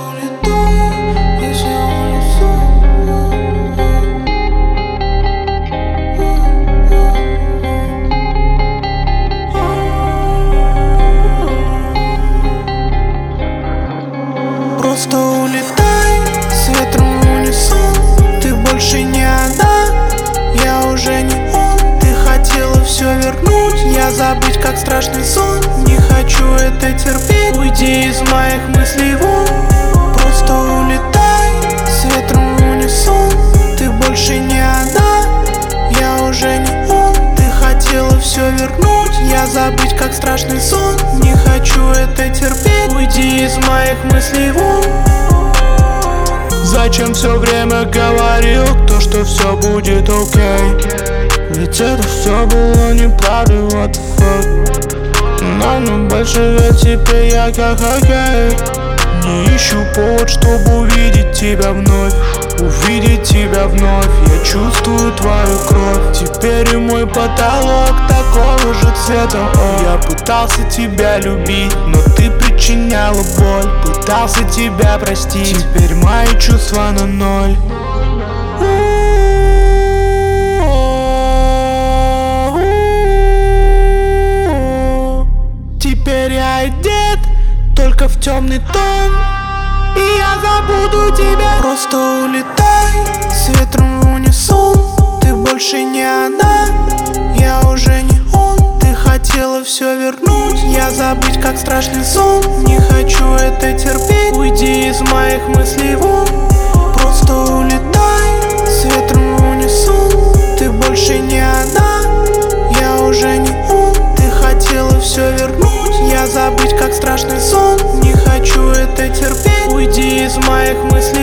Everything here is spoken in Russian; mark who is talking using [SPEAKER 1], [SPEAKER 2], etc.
[SPEAKER 1] улетай, если просто улетай с ветром в унисон. Ты больше не она, я уже не он. Ты хотела все вернуть, я забыть как страшный сон. Не хочу это терпеть, уйди из моих мыслей вон. Просто улетай с ветром в унисон. Ты больше не она, я уже не он. Ты хотела все вернуть, я забыть как страшный сон. Не хочу это терпеть, уйди из моих мыслей вон.
[SPEAKER 2] Зачем все время говорил то, что все будет окей? Ведь это все было неправдой, what the fuck. Но больше лет теперь я как хоккей. Не ищу повод, чтобы увидеть тебя вновь. Увидеть тебя вновь. Я чувствую твою кровь. Теперь и мой потолок такого же цвета. Я пытался тебя любить, но ты причиняла боль. Пытался тебя простить, теперь мои чувства на ноль. Теперь я одет только в темный тон, и я забуду тебя.
[SPEAKER 1] Просто улетай с ветром в унисон. Ты больше не она, я уже не он. Ты хотела все вернуть, я забыть как страшный сон. Не хочу это терпеть, уйди из моих мыслей вон. Просто улетай с ветром в унисон. Ты больше не она, я уже не он. Ты хотела все вернуть, я забыть как страшный сон. Не хочу это терпеть, уйди из моих мыслей.